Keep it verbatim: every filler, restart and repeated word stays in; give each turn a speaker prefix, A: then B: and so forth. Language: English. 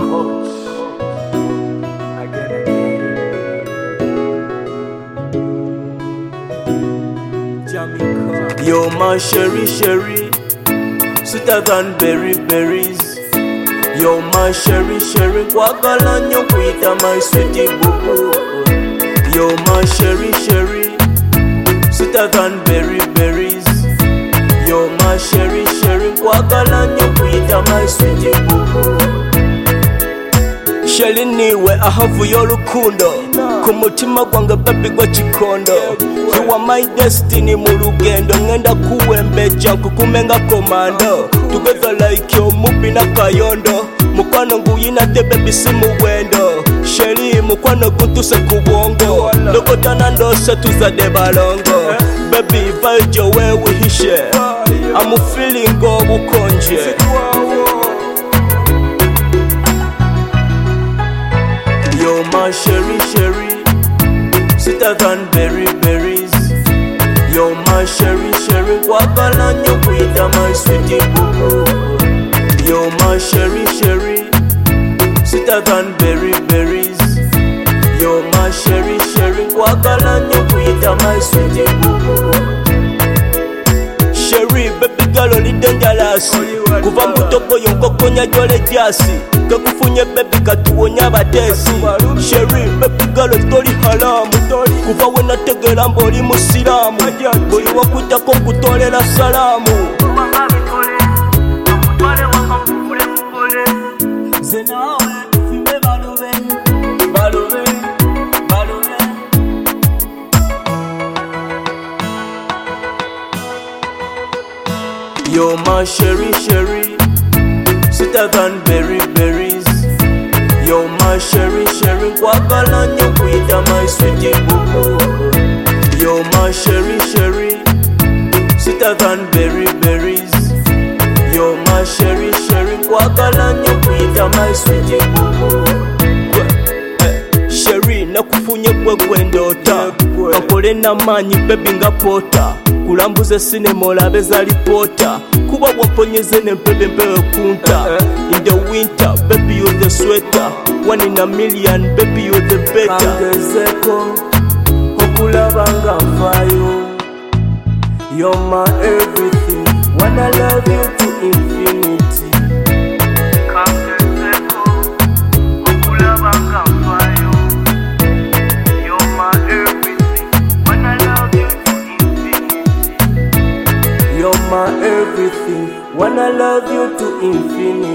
A: coach. I get it. Jamaica.
B: Yo, my sherry, sherry, sweeter than berry, berries. Yo, my sherry, sherry, kwagala nyo kuita my sweetie boo boo. Yo, my sherry, sherry, sweeter than berry, berries. Yo, my sherry, sherry, kwagala nyo kuita my sweetie boo boo. Sherry niwe ahavu y'olukundo, ku mutima gwange baby gwa kikondo. You are my destiny mu lugendo, ngenda kuwembeja nkukumenga komando. Together like yo mubi na kayondo, mukwano nguyina te baby si muwendo. Sherry mukwano guntuse ku bwongo, lokotana ndose tuzade balongo. Baby vajo we wihishe, I'm feeling obukonje. Yo, my sherry, sherry, sweeter than berry, berries. Yo, my sherry, sherry, kwagala nyo kuita my sweetie boo boo. Yo, my sherry, sherry, sweeter than berry, berries. Yo, my sherry, sherry, kwagala nyo kuita my sweetie boo boo. Sherry, baby girl, oli dangerous. Kuva mbutopo yonkokonya jole jasi. Kakufunye baby katuwonya batesi. Sherry, baby girl, toli haramu. Kuva wena tegera mboli musilamu. Buli wakutako nkutolera salamu. Zenawe tufime balove, balove, balove. Yo, my sherry, sherry, sweeter than berry, berries. Yo, my sherry, sherry, kwagala nyo kuita my sweetie boo boo. Yo, my sherry, sherry, sweeter than berry, berries. Yo, my sherry, sherry, kwagala nyo kuita my sweetie boo boo. Sherry, nakufunye kwe gwendota, kankole namanyi baby nga pota. Kulambuze sinema olabe za lipota, kuba wamponyeze nempebe mpewe kunta. In the winter, baby you're the sweater. One in a million, baby you're the better.
A: Kangezeko, okulabanga nfayo. You're my everything, wanna love you to infinity. Kangezeko, okulabanga nfayo. You're my everything, wanna love you to infinity. You're my everything, wanna love you to infinity.